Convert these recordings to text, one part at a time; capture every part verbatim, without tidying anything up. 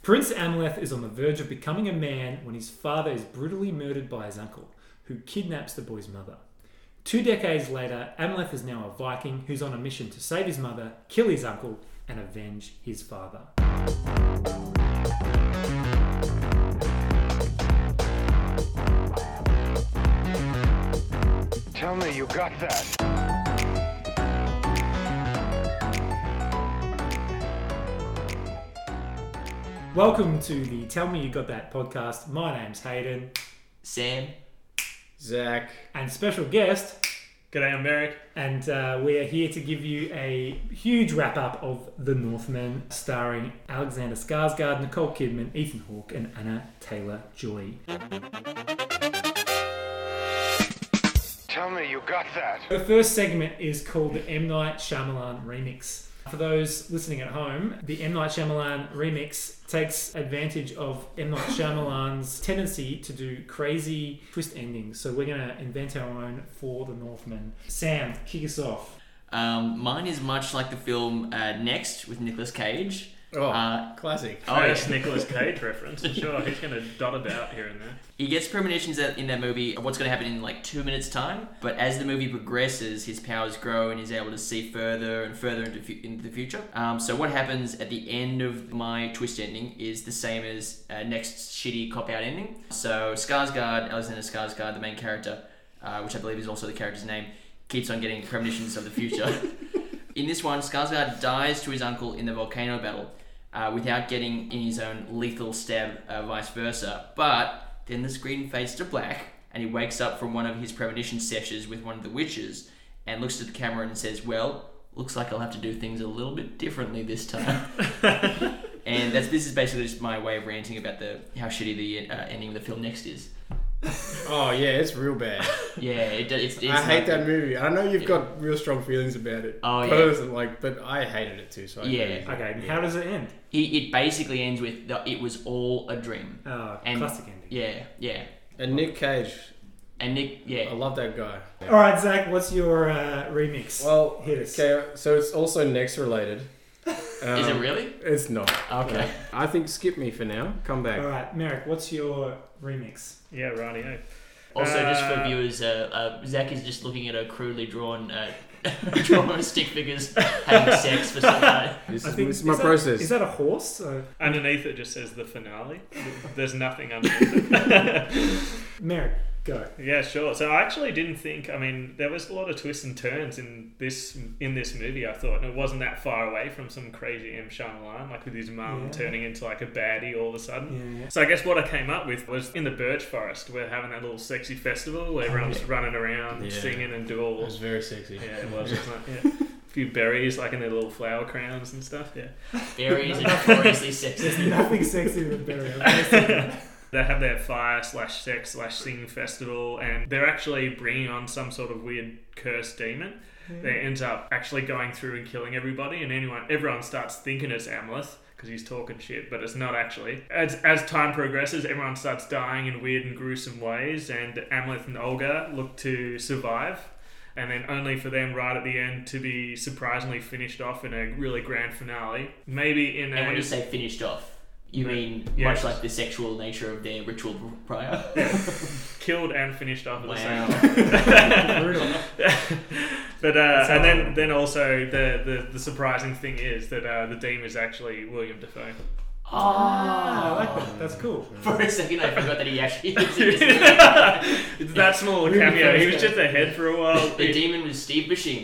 Prince Amleth is on the verge of becoming a man when his father is brutally murdered by his uncle, who kidnaps the boy's mother. Two decades later, Amleth is now a Viking who's on a mission to save his mother, kill his uncle, and avenge his father. Tell me you got that. Welcome to the Tell Me You Got That podcast. My name's Hayden. Sam. Zach. And special guest. G'day, I'm Merrick. And uh, we are here to give you a huge wrap-up of The Northman, starring Alexander Skarsgård, Nicole Kidman, Ethan Hawke, and Anna Taylor-Joy. Tell me you got that. The first segment is called the M. Night Shyamalan Remix. For those listening at home, the M. Night Shyamalan Remix takes advantage of M. Night Shyamalan's tendency to do crazy twist endings. So we're going to invent our own for The Northman. Sam, kick us off. Um, mine is much like the film uh, Next with Nicolas Cage. Oh, uh, classic. Oh, yes, yeah. Nicolas Cage reference. Sure, he's going to dot about here and there. He gets premonitions in that movie of what's going to happen in like two minutes' time. But as the movie progresses, his powers grow and he's able to see further and further into, fu- into the future. Um, so what happens at the end of my twist ending is the same as uh, Next's shitty cop-out ending. So Skarsgård, Alexander Skarsgård, the main character, uh, which I believe is also the character's name, keeps on getting premonitions of the future. In this one, Skarsgård dies to his uncle in the volcano battle uh, without getting in his own lethal stab, uh, vice versa. But then the screen fades to black and he wakes up from one of his premonition sessions with one of the witches and looks at the camera and says, well, looks like I'll have to do things a little bit differently this time. And that's this is basically just my way of ranting about the how shitty the uh, ending of the film Next is. Oh yeah, it's real bad. Yeah, it, it's, it's. I hate like, that movie. I know you've yeah. got real strong feelings about it. Oh, yeah. Personally, like, but I hated it too. So I Yeah. agree. Okay, and Yeah. how does it end? He, it basically ends with the, it was all a dream. Oh, And- classic ending. Yeah, yeah. And Nick Cage, And Nick, I yeah. love that guy. All right, Zach, what's your uh, remix? Well, Hit us. okay, so it's also Next related. Um, Is it really? It's not. Okay. I think skip me for now. Come back. All right, Merrick, what's your remix? Yeah, rightio. Also, just for Uh, viewers, uh, uh, Zach is just looking at a crudely drawn, uh, drawn stick figures having sex for some time. This I is, think this is my that, process. Is that a horse? Uh, Underneath it just says the finale. There's nothing underneath it. Merrick, go. Yeah, sure. So I actually didn't think. I mean, there was a lot of twists and turns in this in this movie. I thought, and it wasn't that far away from some crazy M. Shyamalan, like with his mum Yeah. turning into like a baddie all of a sudden. Yeah, yeah. So I guess what I came up with was in the Birch Forest. We're having that little sexy festival where everyone's running around, Yeah. singing and do all. It was very sexy. Yeah, it was. Wasn't it? Yeah. A few berries like in their little flower crowns and stuff. Yeah. Berries are notoriously sexy. There's nothing sexy with burial. They have their fire slash sex slash sing festival, and they're actually bringing on some sort of weird cursed demon that ends up actually going through and killing everybody, and anyone, everyone starts thinking it's Amleth because he's talking shit, but it's not actually. As as time progresses, everyone starts dying in weird and gruesome ways, and Amleth and Olga look to survive. And then only for them right at the end to be surprisingly finished off in a really grand finale. Maybe in And a... when you say finished off, you mean Yes. much like the sexual nature of their ritual prior? killed and finished off at the same Wow. time. Brutal. But uh, Sounds and then, horrible. then also the, the, the surprising thing is that uh, the demon is actually William Dafoe. Ah, I like that. That's cool. For a second, I forgot that he actually was in this movie. It's that small a Really cameo. He was first just a head for a while. The demon was Steve Buscemi.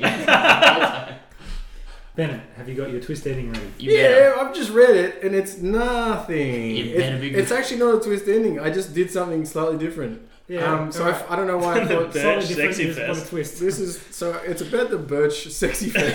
Bennett, have you got your twist ending ready? You yeah, better. I've just read it and it's nothing. You It- better be it's good. actually not a twist ending. I just did something slightly different. Um, so I, f- I don't know why I thought Birch Slightly different, Sexy you just want a Fest. twist. this is so. It's about the Birch Sexy Fest.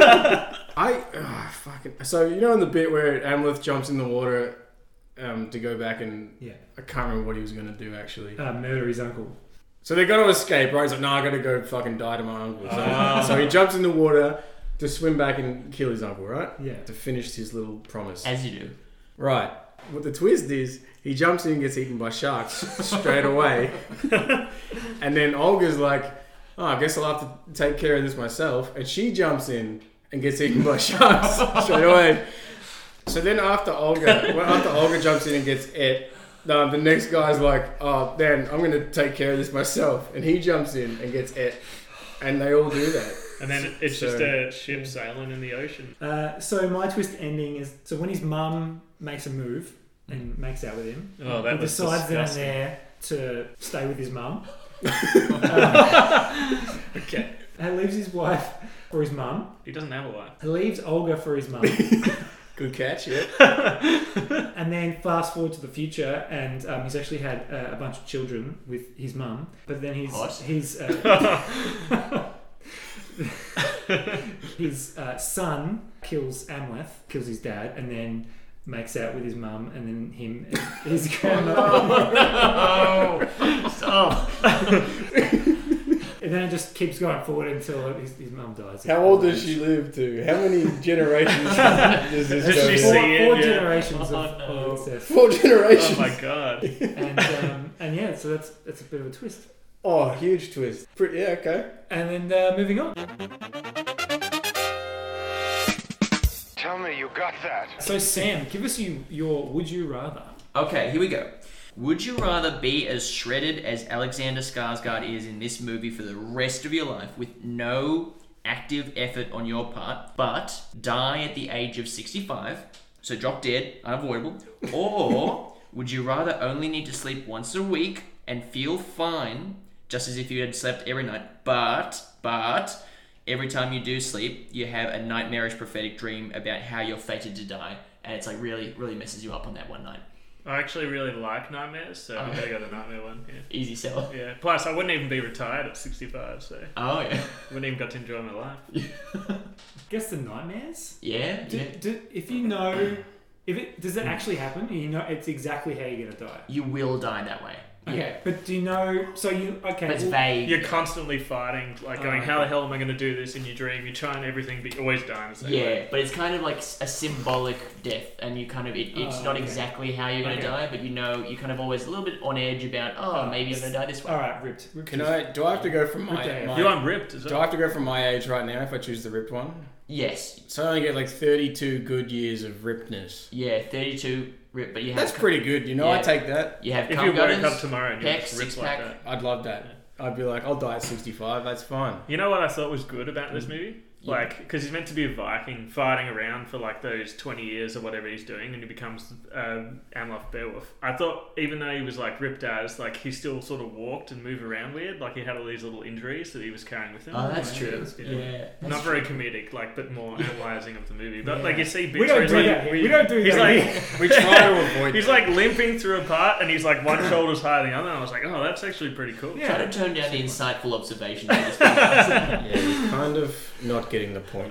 I oh, fucking so you know in the bit where Amleth jumps in the water um, to go back and Yeah. I can't remember what he was gonna do actually. Uh, murder his uncle. So they're gonna escape, right? He's like, no, I gotta go fucking die to my uncle. So, Oh. so he jumps in the water to swim back and kill his uncle, right? Yeah. To finish his little promise. As you do. Right. What the twist is, he jumps in and gets eaten by sharks straight away. And then Olga's like, oh, I guess I'll have to take care of this myself. And she jumps in and gets eaten by sharks straight away. So So then after Olga, well, after Olga jumps in and gets it, um, the next guy's like, oh, then I'm going to take care of this myself. And he jumps in and gets it. And they all do that. And then it's So- just a ship sailing in the ocean. Uh, so my twist ending is so when his mum makes a move and makes out with him, Oh, that he was decides down disgusting. there to stay with his mum. uh, Okay. and leaves his wife for his mum. He doesn't have a wife. He leaves Olga for his mum. Good catch, yeah. And then fast forward to the future, and um, he's actually had uh, a bunch of children with his mum. But then he's What? he's uh, his uh, son kills Amleth, kills his dad, and then makes out with his mum, and then him and his grandmother. Oh, stop. And then it just keeps going forward until his, his mum dies. How old does she live to? How many generations does this Does go she Four, see in? it? four Yeah. generations Oh, of, no. of incest. Four generations. Oh my god. And um, and yeah, so that's that's a bit of a twist. Oh, huge twist. Pretty, yeah, okay. And then uh, moving on. Tell me you got that. So Sam, give us you your would you rather. Okay, here we go. Would you rather be as shredded as Alexander Skarsgård is in this movie for the rest of your life with no active effort on your part, but die at the age of sixty-five, so drop dead, unavoidable, or would you rather only need to sleep once a week and feel fine, just as if you had slept every night, but, but, every time you do sleep, you have a nightmarish prophetic dream about how you're fated to die, and it's like really, really messes you up on that one night. I actually really like nightmares, so I Oh. better go the nightmare one. Yeah. Easy sell. Yeah. Plus, I wouldn't even be retired at sixty-five, so Oh, yeah. wouldn't even got to enjoy my life. Guess the nightmares. Yeah, Do, yeah. do, if you know, if it does it actually happen, you know it's exactly how you're gonna die. You will die that way. Okay, but do you know? So you okay? But it's well, vague. You're constantly fighting, like going, Oh, how the okay. hell am I going to do this in your dream? You're trying everything, but you're always dying the same Yeah, way. but it's kind of like a symbolic death, and you kind of it, it's Oh, not okay. exactly how you're going to Okay. die, but you know you're kind of always a little bit on edge about oh Oh, maybe I'm going to die this way. All right, ripped. ripped Can is- I? Do I have to go from my? Okay. my You want ripped as do I well? have to go from my age right now if I choose the ripped one? Yes, So I only get like thirty-two good years of rippedness. yeah, thirty-two rip, but you have That's pretty good. You know, Yeah. I take that. you have If cum you woke gutters, up tomorrow and you're pecs, just ripped six like pack. that. I'd love that. I'd be like, I'll die at sixty-five. That's fine. You know what I thought was good about this movie? Yeah. Like, because he's meant to be a Viking fighting around for like those twenty years or whatever he's doing, and he becomes um, Amleth Beowulf. I thought, even though he was like ripped as, like he still sort of walked and moved around weird. Like he had all these little injuries that he was carrying with him. Oh, that's Yeah. true. Yeah. Yeah, that's Not very comedic, like, but more analysing of the movie. But like you see bits We don't where he's do like, that. here. We don't do he's that. like, here. We try to avoid. he's that. like limping through a part, and he's like one shoulder's higher than the other. And I was like, oh, that's actually pretty cool. Try Yeah. to tone down the insightful observations. of this podcast. Yeah, you're kind of not getting the point.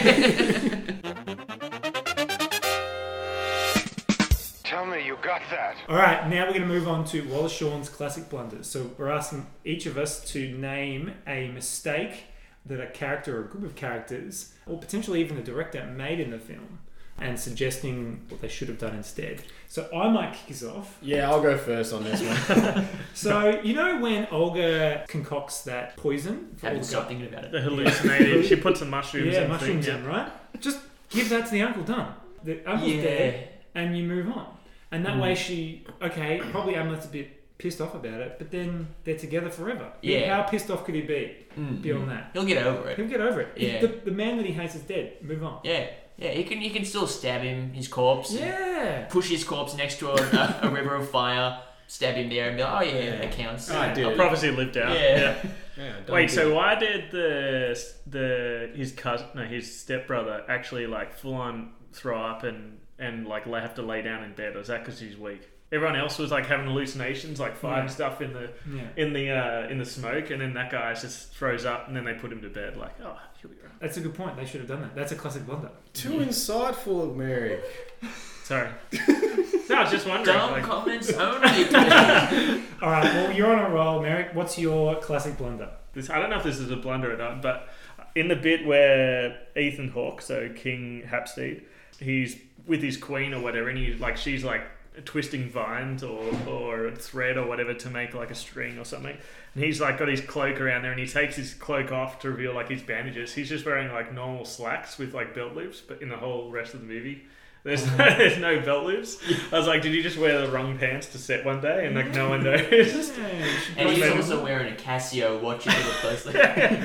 Tell me you got that. All right, now we're going to move on to Wallace Shawn's classic blunders. So we're asking each of us to name a mistake that a character or a group of characters, or potentially even the director, made in the film, and suggesting what they should have done instead. So I might kick us off. Yeah, I'll go first on this one. So you know when Olga concocts that poison for Haven't Olga? stopped thinking about The it. hallucinating. She put some mushrooms Yeah, in. mushrooms thing, in, right? Just give that to the uncle, done. The uncle's Yeah. dead, and you move on. And that Mm. way she, okay, probably Amlet's a bit pissed off about it, but then they're together forever. Yeah. How pissed off could he be Mm, beyond mm. that? He'll get over it. He'll get over it. Yeah. The, the man that he hates is dead. Move on. Yeah, yeah. He can. He can still stab him. His corpse. and Yeah. Push his corpse next to a, a, a river of fire. Stab him there and be like, oh yeah, Yeah. that counts. Oh, I did. A prophecy lived out. Yeah. Yeah, don't Wait, do so it. why did the the his cousin, no, his stepbrother, actually like full on throw up and and like lay, have to lay down in bed? Or is that because he's weak? Everyone else was like having hallucinations, like fighting Yeah. stuff in the Yeah. in the uh, in the smoke, and then that guy just throws up, and then they put him to bed. Like, oh, he'll be right. That's a good point. They should have done that. That's a classic blunder. Too insightful, Mary. Sorry. No, I was just wondering. Dumb Like, comments only. All right. Well, you're on a roll, Merrick. What's your classic blunder? this, I don't know if this is a blunder or not, but in the bit where Ethan Hawke, so King Hapstead, he's with his queen or whatever, and he like she's like twisting vines or or a thread or whatever to make like a string or something, and he's like got his cloak around there, and he takes his cloak off to reveal like his bandages. He's just wearing like normal slacks with like belt loops, but in the whole rest of the movie. There's no, there's no belt loops. I was like, did you just wear the wrong pants to set one day and like no one noticed? And he's also wearing a Casio watch really closely.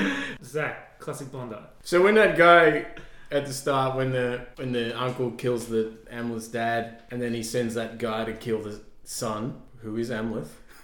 Zach, classic Blonder. So when that guy at the start, when the when the uncle kills the Amleth's dad, and then he sends that guy to kill the son, who is Amleth,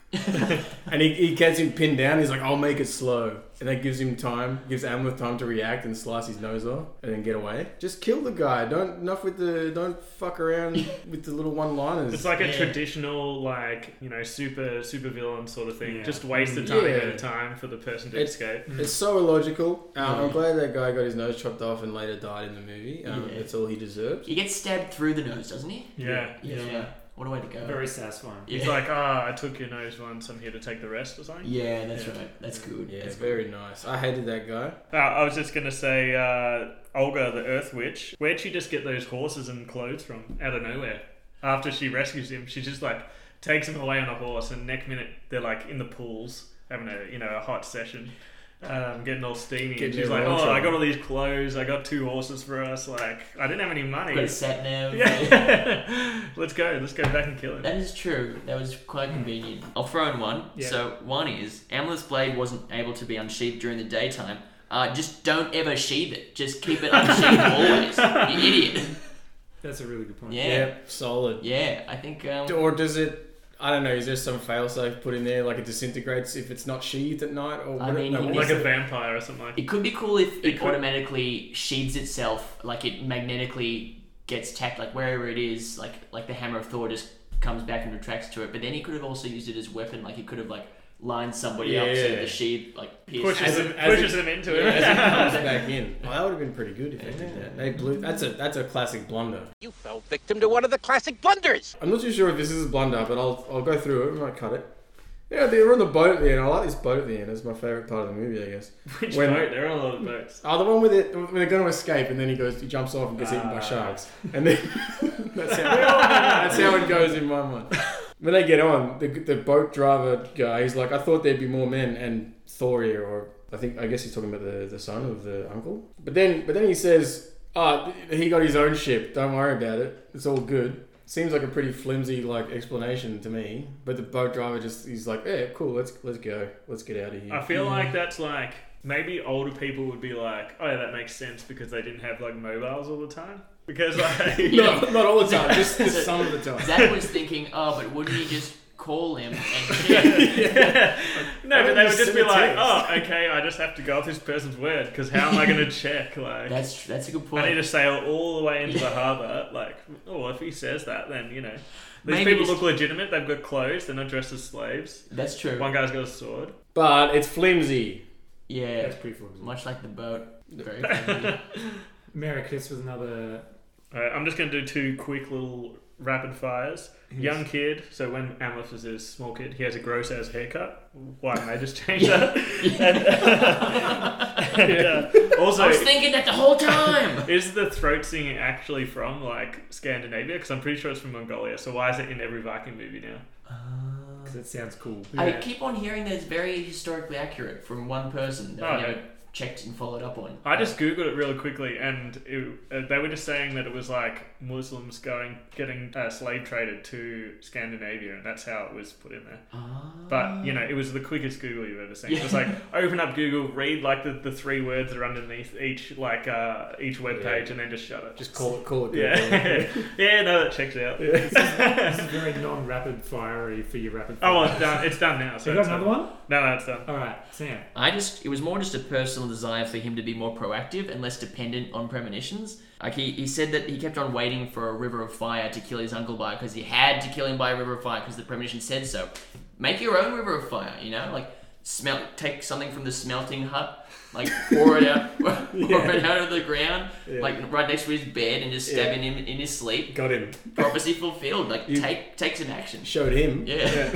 and he, he gets him pinned down. He's like, "I'll make it slow," and that gives him time, gives Amleth time to react and slice his nose off, and then get away. Just kill the guy. Don't enough with the don't fuck around with the little one-liners. It's like a Yeah. traditional, like, you know, super super villain sort of thing. Yeah. Just waste a tiny Yeah. bit of time for the person to It's- escape. It's so illogical. Um, I'm glad that guy got his nose chopped off and later died in the movie. Um, Yeah. That's all he deserved. He gets stabbed through the nose, doesn't he? Yeah. Yeah. Yeah. What a way to go. Very satisfying. Yeah. He's like, ah, I took your nose once. I'm here to take the rest or something. Yeah, that's Yeah. right. That's good. Yeah, That's it's very nice. I hated that guy. Uh, I was just gonna say, uh, Olga, the Earth Witch. Where'd she just get those horses and clothes from? Out of nowhere. After she rescues him, she just like takes him away on a horse, and next minute they're like in the pools having a you know a hot session, um, getting all steamy. Getting and she's their like, own "Oh, I trouble. got all these clothes. I got two horses for us. Like, I didn't have any money. Got a sat nav. Yeah, let's go. Let's go back and kill him." That is true. That was quite convenient. I'll throw in one. Yeah. So one is Amleth's blade wasn't able to be unsheathed during the daytime. Uh, just don't ever sheathe it. Just keep it unsheathed always. You idiot. That's a really good point. Yeah. Yep, solid. Yeah, I think. Um, Or does it? I don't know. Is there some failsafe put in there, like it disintegrates if it's not sheathed at night, or I what- mean, no, he what Like is a it? vampire or something like. It could be cool if it, It could- automatically sheathes itself, like it magnetically gets tacked, like wherever it is, like like the hammer of Thor just comes back and retracts to it. But then he could have also used it as weapon, like he could have like lined somebody up so Yeah. that the sheath like pierced. Pushes, As them, it- as pushes it- them into Yeah, it. As it comes back in. Well, that would have been pretty good if they did that. They blew. That's a that's a classic blunder. You fell victim to one of the classic blunders. I'm not too sure if this is a blunder, but I'll I'll go through it. I might cut it. Yeah, they were on the boat at the end. I like this boat at the end. It's my favourite part of the movie, I guess. Which When- boat? There are a lot of boats. Oh, the one with it when they're going to escape, and then he goes, he jumps off and gets eaten by Ah. sharks, and then that's how that's how it goes in my mind. When they get on, the the boat driver guy, he's like, I thought there'd be more men, and Thorir, or I think I guess he's talking about the, the son of the uncle. But then but then he says, oh, he got his own ship. Don't worry about it. It's all good. Seems like a pretty flimsy like explanation to me. But the boat driver just he's like, yeah, cool. Let's let's go. Let's get out of here. I feel like that's like maybe older people would be like, oh yeah, that makes sense because they didn't have like mobiles all the time. Because like not, not all the time, just, just some of the time. Zach was thinking, oh, but wouldn't he just call him and check? yeah. No, but they would just be Send a like, text. oh, okay, I just have to go off this person's word because how am I going to check? Like, That's that's a good I need point. to sail all the way into the harbour. Like, oh, if he says that, then you know, these Maybe people just- look legitimate. They've got clothes. They're not dressed as slaves. That's true. One guy's got a sword. But it's flimsy. Yeah, That's pretty flimsy. much like the boat. Very flimsy. Merry Chris with another. Alright, I'm just going to do two quick little rapid fires. Young kid, so when Amleth is a small kid, he has a gross ass haircut. Why didn't I just change that? And, and, uh, also, I was thinking that the whole time. is the throat singing actually from like Scandinavia? Because I'm pretty sure it's from Mongolia. So why is it in every Viking movie now? Because it sounds cool. I Yeah. keep on hearing that it's very historically accurate from one person that I Oh, never yeah. checked and followed up on. I just googled it really quickly, and it, uh, they were just saying that it was like Muslims going getting uh, slave traded to Scandinavia, and that's how it was put in there. Ah. But you know, it was the quickest Google you've ever seen. It was like open up Google, read like the, the three words that are underneath each like uh, each web page, and then just shut it. Just call it, call it. yeah, yeah, no, that checks out. This is very non-rapid fiery for your rapid fire. Oh, well, it's done. It's done now. So So you got it's another done. one? No, no, it's done. All right, Sam. I just, it was more just a personal desire for him to be more proactive and less dependent on premonitions. Like he, he said that he kept on waiting for a river of fire to kill his uncle by because he had to kill him by a river of fire because the premonition said so. Make your own river of fire, you know? Like, smelt, take something from the smelting hut, like pour it out, pour it out of the ground, Yeah. like right next to his bed and just stabbing him in his sleep. Got him. Prophecy fulfilled. Like, You- take take some action. Showed him. Yeah.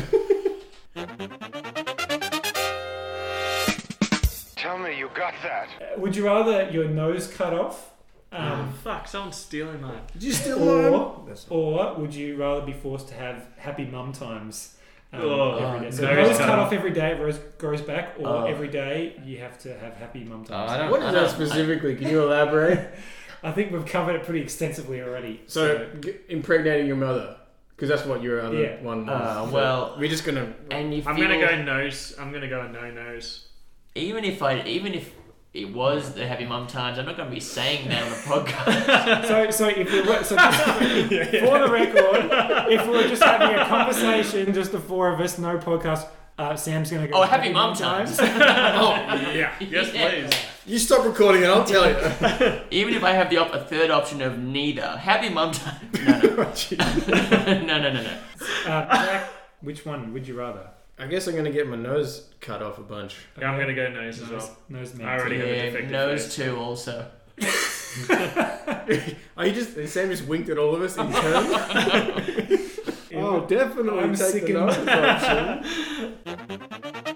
Tell me you got that. Uh, Would you rather your nose cut off? Oh, Um, fuck, someone's stealing mine. Did you still or, or would you rather be forced to have happy mum times um, Oh, every day? So nose nose cut cut off. off every day, it grows, grows back, or Oh. every day you have to have happy mum times. I don't- What I is don't- that specifically? Can you elaborate? I think we've covered it pretty extensively already. So, g- impregnating your mother. Because that's what your other Yeah. one was. Uh, So well- we're just gonna. And you feel, I'm gonna go nose. I'm gonna go no nose. even if I, even if it was the Happy Mum times, I'm not going to be saying that on the podcast. So, so if we were, so just, for the record, if we were just having a conversation, just the four of us, no podcast, uh, Sam's gonna go. Oh, Happy Mum times. Oh, Yeah. Yes, Yeah. please. you stop recording and I'll tell you. Even if I have the op- a third option of neither, Happy Mum times. No, no, no, no, no, no. Uh, Jack, which one would you rather? I guess I'm gonna get my nose cut off a bunch. Yeah, I'm gonna go nose as Nose, well. nose man. I already have a Yeah, defective nose face. too. Also, Are you just? Sam just winked at all of us in turn. Oh, definitely I'm take sick the and- nose option.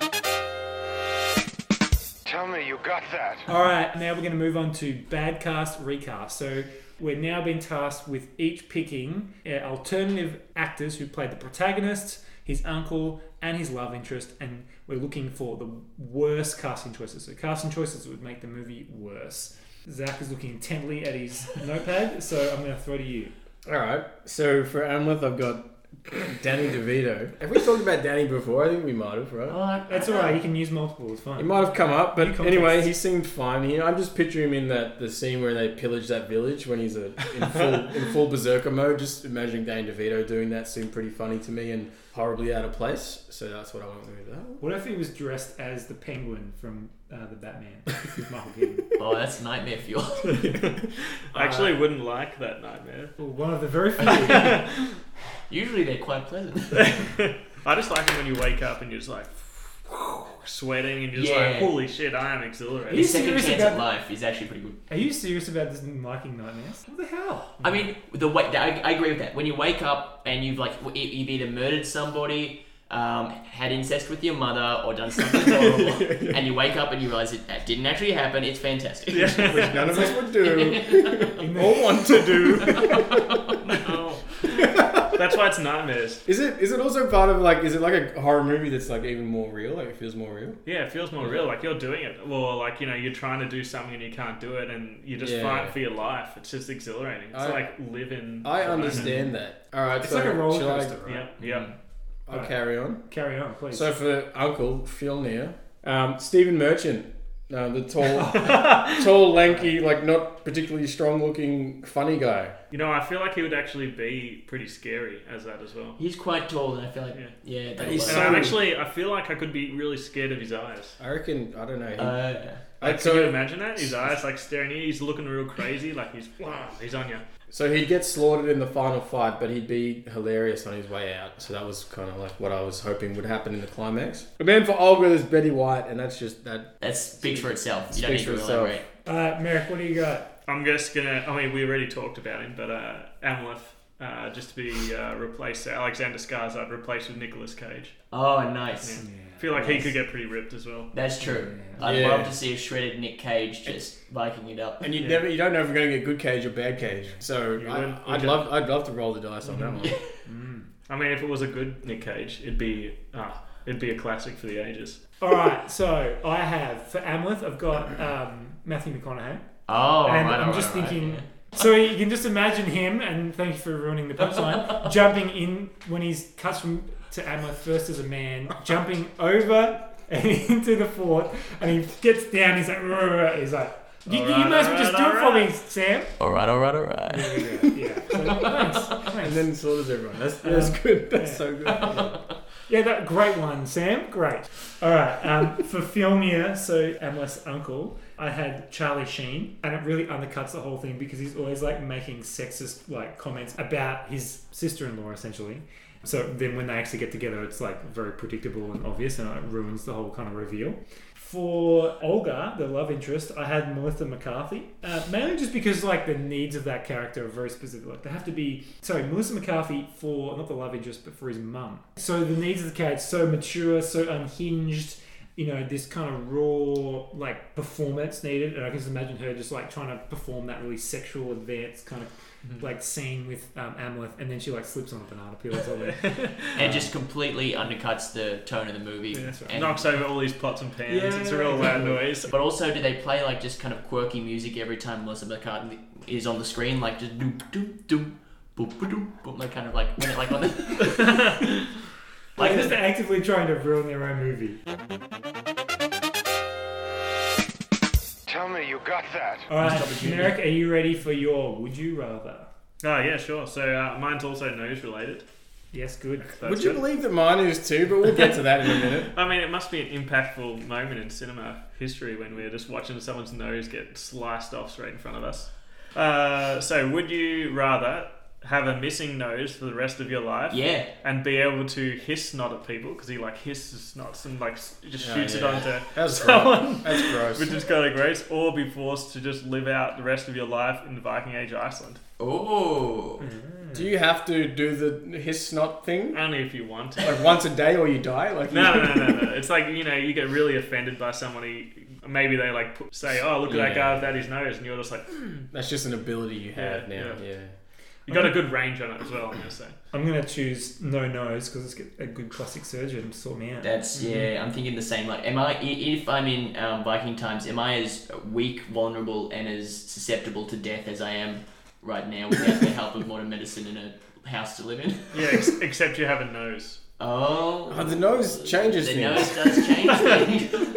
Tell me you got that. All right, now we're going to move on to bad cast recast. So we're now being tasked with each picking uh, alternative actors who played the protagonist, his uncle, and his love interest, and we're looking for the worst casting choices. So casting choices that would make the movie worse. Zach is looking intently at his notepad, so I'm going to throw to you. All right. So for Amleth, I've got Danny DeVito. Have we talked about Danny before? I think we might have, right? oh, That's all right. You can use multiple. It's fine. He might have come up, New but context. anyway, he seemed fine. He, I'm just picturing him in that the scene where they pillage that village when he's a, in full in full berserker mode. Just imagining Danny DeVito doing that seemed pretty funny to me and horribly out of place. So that's what I went with that. What if he was dressed as the Penguin from uh, the Batman with Michael Keaton? oh, that's nightmare fuel. I actually wouldn't like that nightmare. Well, one of the very few. Usually they're quite pleasant. I just like it when you wake up and you're just like sweating and you're just Yeah. like, holy shit, I am exhilarated. His second serious chance about- at life is actually pretty good. Are you serious about this liking nightmares? What the hell? I mean, the way I, I agree with that. When you wake up and you've like w- you've either murdered somebody, um, had incest with your mother, or done something horrible, and you wake up and you realize it that didn't actually happen, it's fantastic. Which none of us would do In the- or want to do. No. That's why it's nightmares. Is it? Is it also part of like? Is it like a horror movie that's like even more real? Like it feels more real. Yeah, it feels more real. Like you're doing it. Or like, you know, you're trying to do something and you can't do it and you just Yeah. fight for your life. It's just exhilarating. It's I- like living. I the moment. understand that. All right, It's so like a roller shall I- coaster, right? Yeah, yeah. I'll carry on. Carry on, please. So for Uncle Fjolnir, um, Stephen Merchant, uh, the tall, tall, lanky, like not particularly strong-looking, funny guy. You know, I feel like he would actually be pretty scary as that as well. He's quite tall, and I feel like Yeah. yeah, that he's was- And so- I'm actually, I feel like I could be really scared of his eyes. I reckon. I don't know. He, uh, I- Like, so, can you imagine that? His eyes like staring at you. He's looking real crazy. Like he's, wow, he's on you. so he'd get slaughtered in the final fight, but he'd be hilarious on his way out. So that was kind of like what I was hoping would happen in the climax. But then for Olga, there's Betty White, and that's just that. that speaks for itself. You don't Speaks need to for itself. elaborate. uh, Merrick, what do you got? I'm just gonna. I mean, we already talked about him, but uh, Amleth, uh, just to be uh, replaced, Alexander Skarsgård replaced with Nicolas Cage. Oh, nice. Yeah. I feel like he could get pretty ripped as well. That's true. Yeah. I'd Yeah. love to see a shredded Nick Cage just Viking it up. And you Yeah. never, you don't know if you're going to get good Cage or bad Cage. So You I, wouldn't- I'd you love, I'd love to roll the dice on that one. Mm. I mean, if it was a good Nick Cage, it'd be ah, it'd be a classic for the ages. All right, so I have for Amleth, I've got um, Matthew McConaughey, Oh, and right, I'm right, just right, thinking. yeah. So you can just imagine him, and thank you for ruining the punchline. Jumping in when he's cuts from to Amleth first as a man, jumping over and into the fort, and he gets down. He's like, "Rrr," he's like, you, you Alright, must just do alright, it for me, Sam. All right, all right, all right. There we go. Yeah. So, thanks. Thanks. And then slaughters everyone. That's, that's good. That's yeah. so good. Yeah. Yeah, that great one, Sam. Great. All right. Um, for Fjolnir, so Amleth's uncle, I had Charlie Sheen, and it really undercuts the whole thing because he's always like making sexist like comments about his sister-in-law, essentially. So then when they actually get together, it's like very predictable and obvious, and it ruins the whole kind of reveal. For Olga, the love interest, I had Melissa McCarthy, uh, mainly just because like the needs of that character are very specific. Like they have to be, sorry, Melissa McCarthy for not the love interest, but for his mum. So the needs of the character so mature, so unhinged, you know, this kind of raw like performance needed, and I can just imagine her just like trying to perform that really sexual, advanced kind of mm-hmm. like scene with um, Amleth, and then she like slips on a banana peel or something, and just completely undercuts the tone of the movie. Yeah, That's right. And- knocks over all these pots and pans. Yeah. It's a real loud noise. But also, do they play like just kind of quirky music every time Melissa McCarthy is on the screen, like just doom doom doom, boom boom boom, like kind of like when it like on the like like just actively trying to ruin their own movie. Tell me you got that. All right, opportunity. Merrick, are you ready for your Would You Rather? Oh, yeah, sure. So uh, mine's also nose related. Yes, good. That's Would you good. believe that mine is too? But we'll get to that in a minute. I mean, it must be an impactful moment in cinema history when we're just watching someone's nose get sliced off straight in front of us. Uh, so, would you rather have a missing nose for the rest of your life yeah. and be able to hiss snot at people because he like hisses snots and like s- just Oh, shoots it yeah. onto That's someone, gross. That's gross. which is kind of gross, or be forced to just live out the rest of your life in the Viking Age Iceland? Oh. Do you have to do the hiss snot thing Only if you want to. like once a day or you die? Like No, no, no, no, no. It's like, you know, you get really offended by somebody. Maybe they like put, say, "Oh, look at that Yeah. guy without his nose," and you're just like, That's just an ability you have Yeah, now. yeah. Yeah. you got a good range on it as well. I'm gonna say. I'm gonna choose no nose because it's a good plastic surgeon to sort me out. That's yeah. I'm thinking the same. Like, am I? i- If I'm in um, Viking times, am I as weak, vulnerable, and as susceptible to death as I am right now without the help of modern medicine and a house to live in? Yeah, ex- except you have a nose. Oh, Oh, the nose changes the things. nose does change things.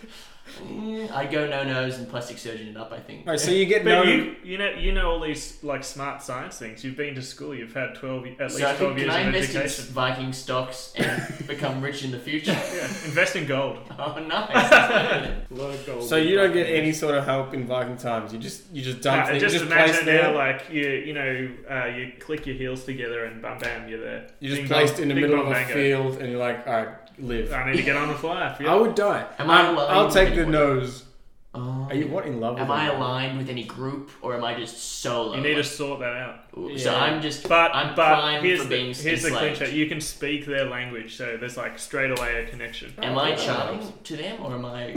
Mm, I'd go no nose and plastic surgeon it up. I think. Right, so you get But no. you, you know, you know all these like smart science things. You've been to school. You've had twelve, at least So I twelve think, can years I of invest education. in Viking stocks and become rich in the future? Yeah, invest in gold. Oh, nice. A lot of gold. So you don't get any sort of help in Viking times. You just you just dump Nah, things. just You just place imagine there. now, like you, you know, uh, you click your heels together and bam, bam, you're there. You're just Ding placed dong, in the ding middle dong, of a bango. field, and you're like, all right, live. I need to get on with life. Yeah. I would die. Am I Um, aligned I'll with take the anyone? nose. Oh. Are you what in love with? Am I them? aligned with any group or am I just solo? You need to Like, sort that out. ooh, So Yeah. I'm just. But I'm but primed here's for the being here's the enslaved. clincher. You can speak their language, so there's like straight away a connection. Am I charming to them or am I?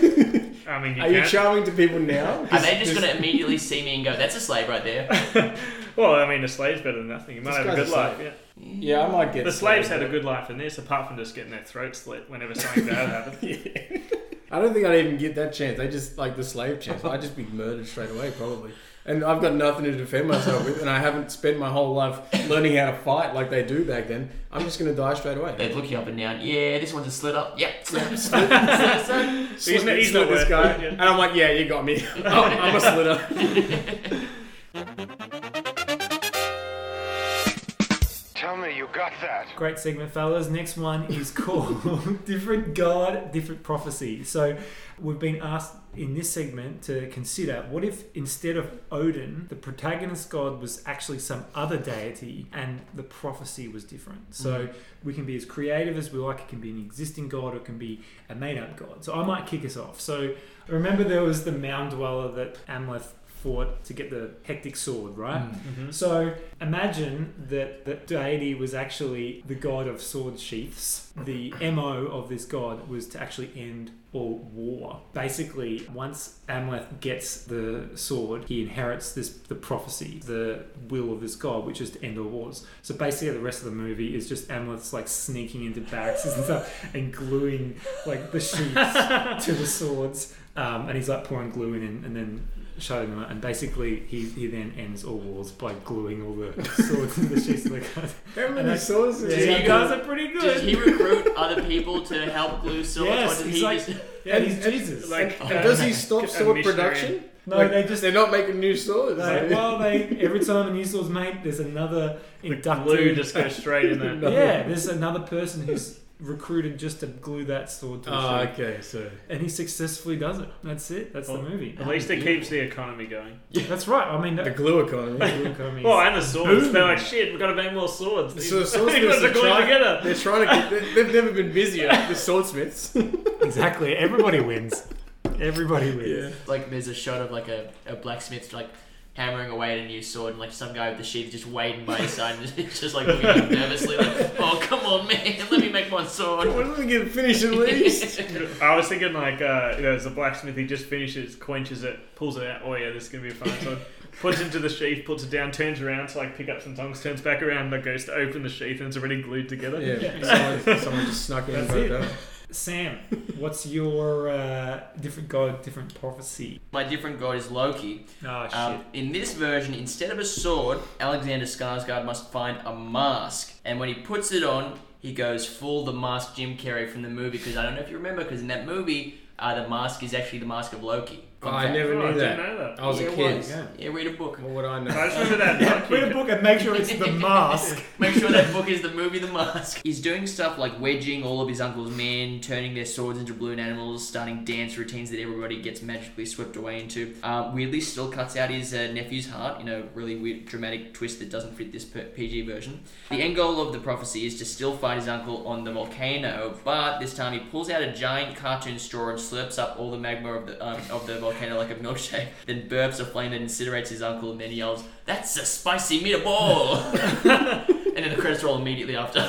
I mean, you Are can. you charming to people now? Are they just gonna immediately see me and go, "That's a slave right there"? Well, I mean, a slave's better than nothing. You might This have a guy's good a life. slave. Yeah. Yeah, I might get. The slaves had a slaved, good life in this, apart from just getting their throat slit whenever something bad happened. Yeah. I don't think I'd even get that chance. They just like the slave chance. I'd just be murdered straight away, probably. And I've got nothing to defend myself with, and I haven't spent my whole life learning how to fight like they do back then. I'm just gonna die straight away. They'd look you up and down. Yeah, this one's a slit up. Yep. Slit. Slit, He's slit, not- slit he's this not worth guy, it, yeah. and I'm like, yeah, you got me. I'm, I'm a slitter. Tell me you got that. Great segment, fellas. Next one is called Different God, Different Prophecy. So we've been asked in this segment to consider what if instead of Odin, the protagonist god was actually some other deity and the prophecy was different. So mm. we can be as creative as we like. It can be an existing god or it can be a made-up god. So I might kick us off. So remember there was the mound dweller that Amleth fought to get the hectic sword, right? Mm-hmm. So imagine that the deity was actually the god of sword sheaths. The M O of this god was to actually end all war. Basically, once Amleth gets the sword, he inherits this the prophecy, the will of this god, which is to end all wars. So basically, the rest of the movie is just Amleth's like sneaking into barracks and stuff and gluing like the sheaths to the swords, um, and he's like pouring glue in and, and then showing them, and basically he, he then ends all wars by gluing all the swords into the sheaths of the gun. How And many that's- swords? does Yeah, he you have? guys are pretty good. Did he recruit other people to help glue swords? Yes, or did he's he like, just... yeah, he's Jesus. Like, And does he stop a sword missionary. production? No, Like, they just they're not making new swords. They, well, they every time a new sword's made, there's another The inductee. glue just goes straight in there. No. Yeah, there's another person who's recruited just to glue that sword to a Oh, sheath. okay, so And he successfully does it. That's it. That's Well, the movie. At least it keeps the economy going. That's right. I mean, the that, glue economy. glue economy is- Well, and the swords. Boom. They're like, shit, we've got to make more swords. So the These swordsmiths ones are are glued trying, together. they're trying to get, they- they've never been busier, the swordsmiths. exactly. Everybody wins. Everybody wins. Yeah. Like there's a shot of like a, a blacksmith like hammering away at a new sword and like some guy with the sheath just waiting by his side and it's just like looking at him nervously like, oh come on man, let me make one sword. Why don't we get finished at least? I was thinking like, uh, you know, as a blacksmith, he just finishes, quenches it, pulls it out. Oh yeah, this is gonna be a fun sword. Puts it into the sheath, puts it down, turns around to like pick up some tongs, turns back around, and goes to open the sheath, and it's already glued together. Yeah, someone, someone just snuck in and That's broke it. that. Sam, what's your uh, different god, different prophecy? My different god is Loki. Oh, shit. Um, in this version, instead of a sword, Alexander Skarsgård must find a mask. And when he puts it on, he goes full the mask Jim Carrey from the movie. Because I don't know if you remember, because in that movie, uh, the mask is actually the mask of Loki. Oh, I never Oh, I knew that. didn't know that. I was Yeah, a it kid. was. Yeah. Yeah, read a book. What would I know? I just remember that. Yeah, monkey. read a book and make sure it's the mask. Make sure that book is the movie The Mask. He's doing stuff like wedging all of his uncle's men, turning their swords into balloon animals, starting dance routines that everybody gets magically swept away into. Um, weirdly, still cuts out his uh, nephew's heart in a really weird, dramatic twist that doesn't fit this P G version. The end goal of the prophecy is to still fight his uncle on the volcano, but this time he pulls out a giant cartoon straw and slurps up all the magma of the um, of the volcano like a milkshake, then burps a flame that incinerates his uncle, and then he yells, "That's a spicy meatball!" And then the credits roll immediately after.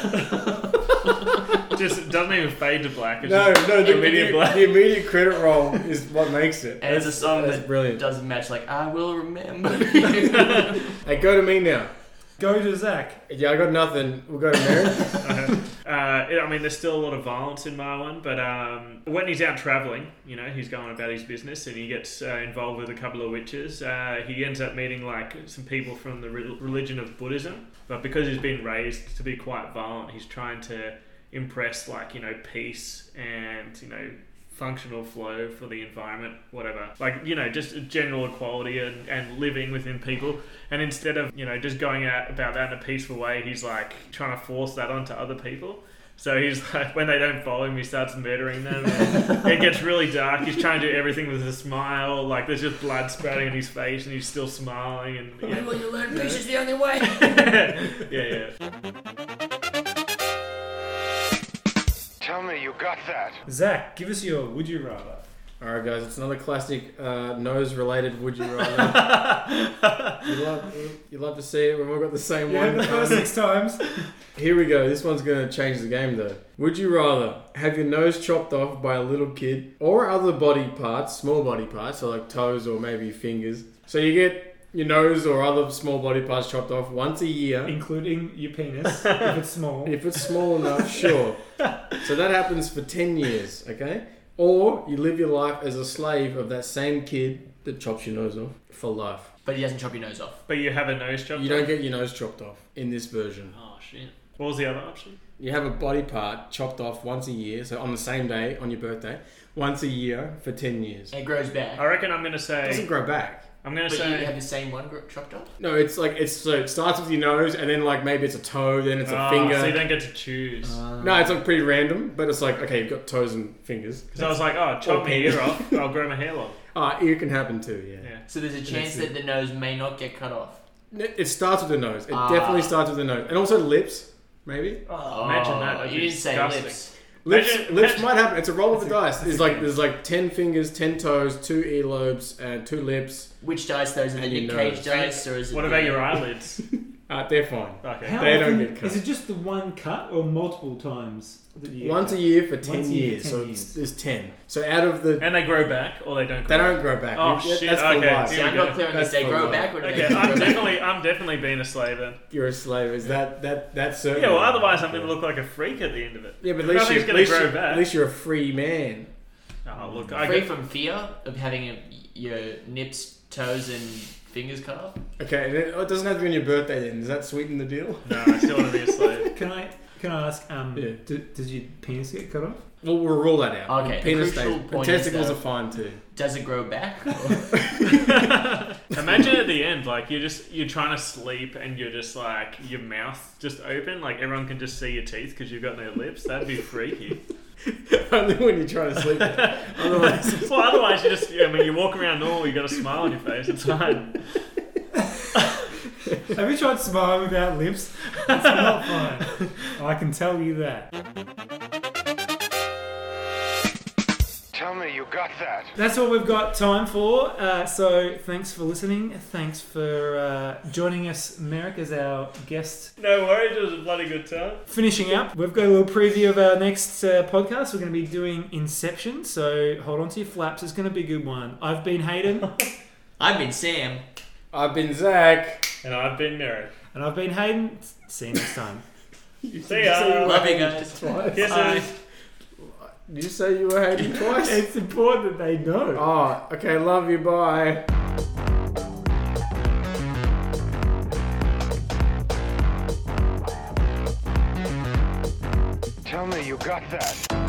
Just doesn't even fade to black. It's No, just no, the immediate immediate, black. the immediate credit roll is what makes it. And it's a song That's that brilliant. doesn't match, like, I will remember. Hey, go to me now. Go to Zach. Yeah, I got nothing. We'll go to Mary. Uh, I mean, there's still a lot of violence in my one, but um, when he's out travelling, you know, he's going about his business and he gets uh, involved with a couple of witches. Uh, he ends up meeting like some people from the re- religion of Buddhism, but because he's been raised to be quite violent, he's trying to impress like, you know, peace and, you know, functional flow for the environment, whatever. Like, you know, just general equality and, and living within people. And instead of, you know, just going out about that in a peaceful way, he's like trying to force that onto other people. So he's like, when they don't follow him, he starts murdering them. And it gets really dark. He's trying to do everything with a smile. Like, there's just blood spouting on his face and he's still smiling. And yeah, When you learn peace is the only way. yeah, yeah. Tell me you got that. Zach, give us your would you rather. Alright, guys, it's another classic uh, nose-related would you rather. you, love, you love to see it when we've got the same Yeah, one. the first six times. Here we go. This one's going to change the game, though. Would you rather have your nose chopped off by a little kid or other body parts, small body parts, so like toes or maybe fingers? So you get your nose or other small body parts chopped off once a year. Including your penis, if it's small. If it's small enough, sure. So that happens for ten years, okay? Or you live your life as a slave of that same kid that chops your nose off for life. But he doesn't chop your nose off. But you have a nose job. You don't get your nose chopped off in this version. Oh, shit. What was the other option? You have a body part chopped off once a year, so on the same day, on your birthday, once a year for ten years. And it grows back. I reckon I'm going to It doesn't say... grow back. I'm going to But you say... have the same one gro- chopped off? No, it's like, it's so it starts with your nose, and then like maybe it's a toe, then it's a Oh, finger. so you don't get to choose. No, it's like pretty random, but it's like, okay, you've got toes and fingers. Because I was like, oh, chop Or my penis. ear off, I'll grow my hair long. Ah, ear can happen too, yeah. Yeah. So there's a chance That's that the nose may not get cut off. It it starts with the nose. It Ah. definitely starts with the nose. And also lips, maybe. Oh, imagine that. That'd You be didn't say disgusting. lips. Lips, Imagine- lips imagine- might happen. It's a roll of the That's a- dice. that's There's a like good- there's like ten fingers, ten toes, two earlobes, and two lips. Which dice those? Are the And your Nick Cage nose. dice, or is it What the- about your eyelids? Uh, they're fine. Okay. How They don't often, get cut. is it just the one cut or multiple times that you get Once cut? a year for ten Once a year for years. ten so years. it's, there's ten. So out of the, And they grow back, or they don't. they Grow don't grow back. Oh, You- shit, That's for okay. life. See, I'm not clear on this. That's They for grow life. back, or do Okay, they I'm grow back? definitely, I'm definitely being a slave then. You're a slave. Is that that that's certain? Yeah, well, otherwise I'm going to look like a freak at the end of it. Yeah, but at least, Nothing's you, at, gonna least grow you, back. at least you're a free man. Oh, look, I Free get, from fear of having a, your nips, toes, and fingers cut off. Okay, and it, oh, it doesn't have to be on your birthday then. Does that sweeten the deal? no, I still want to be a slave. Can I can I ask? Um, Yeah. do, does your penis get cut off? Well, we'll rule that out. Okay, the Penis crucial stays. point is, Testicles though- are fine too. Does it grow back? Imagine at the end, like you're just you're trying to sleep and you're just like your mouth just open, like everyone can just see your teeth because you've got no lips. That'd be freaky. Only when you're trying to sleep. Otherwise, Well, otherwise you just, I mean, you walk around normal, you got a smile on your face. It's fine. Have you tried smiling without lips? It's not fun. I can tell you that. Tell Tell me you got that. That's all we've got time for. Uh, so thanks for listening. Thanks for uh, joining us, Merrick, as our guest. No worries, it was a bloody good time. Finishing up, we've got a little preview of our next uh, podcast. We're going to be doing Inception, so hold on to your flaps. It's going to be a good one. I've been Hayden. I've been Sam. I've been Zach. And I've been Merrick. And I've been Hayden. See you next time. See ya. Love you guys. Twice. Kisses. Bye. Did you say you were hating twice? It's important that they know. Oh, okay. Love you. Bye. Tell me you got that.